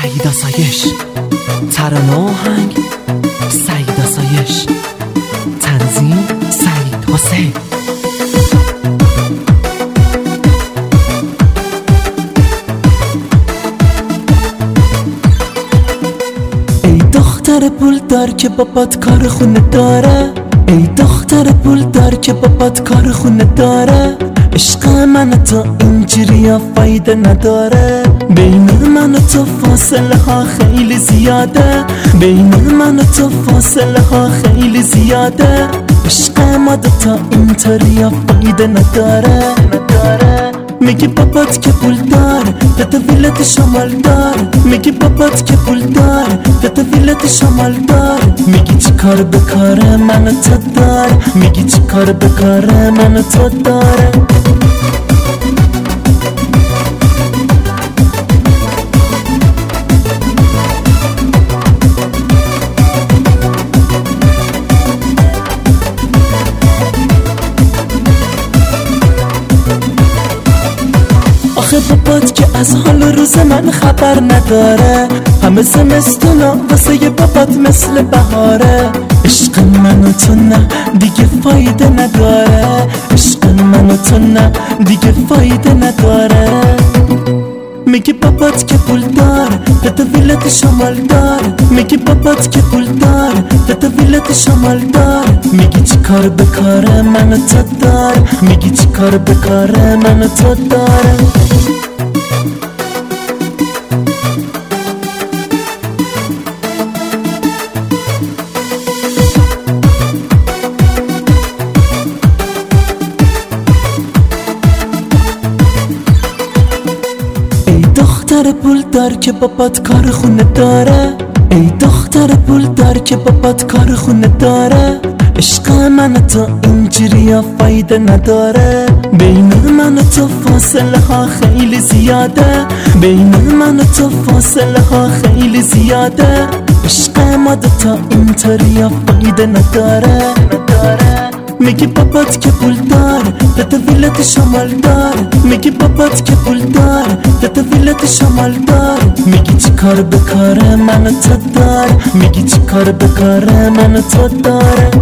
سعید آسایش، ترانه و آهنگ سعید آسایش، تنظیم سعید حسین. ای دختر پولدار که بابات کار خونه داره، ای دختر پولدار که بابات کار خونه داره، عشق من تو اینجوری فایده نداره. بین من و تو فاصله ها خیلی زیاده، بین من و تو فاصله ها خیلی زیاده. عشق ما دوتا اینطوری فایده نداره. میگی بابات که پول داره، داده ویلت شمال داره. میگی بابات که پول داره، داده ویلت شمال داره. میگی چی کار به کار من و تو داره، میگی چی کار به کار من و تو داره. آخه بابات که از حال روز من خبر نداره، همه زمستونا واسه بابات مثل بهاره. عشق من و تو نه دیگه فایده نداره، عشق من و تو نه دیگه فایده نداره. میگی بابات که پول داره، داده ویلت شمال داره. میگی بابات که پول داره، داده ویلت شمال داره. میگی چی کار به کار من و تو داره، میگی چی کار به کار من و تو داره. دختر پول دار که بابات کار خونه داره، ای دختر پول دار که بابات کار خونه داره. عشق من تو اینجوری فایده نداره. بین من و تو فاصله ها خیلی زیاده، بین من و تو فاصله ها خیلی زیاده. عشق ما دوتا اینطوری فایده نداره. میگی بابات که پول داره، داده ویلت شمال داره. میگی بابات که پول داره، داده ویلت شمال داره. میگی چی کار به کار من و تو داره، میگی چی کار به کار من و تو داره.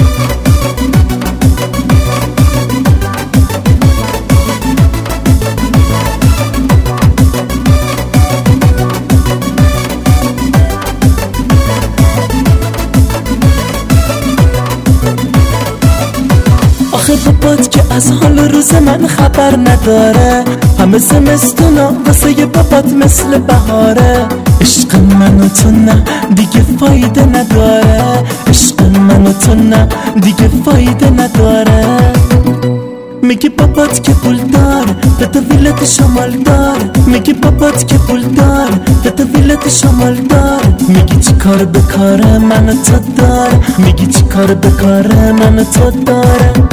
آخه بابات که از حال روز من خبر نداره، همه زمستونا واسه بابات مثل بهاره. عشق من و تو نه دیگه فایده نداره، عشق من و تو نه دیگه فایده نداره. میگی بابات که پول داره، داده ویلت شمال داره. میگی بابات که پول داره، داده ویلت شمال داره. میگی چی کار به کار من و تو داره، میگی چی کار به کار من و تو داره.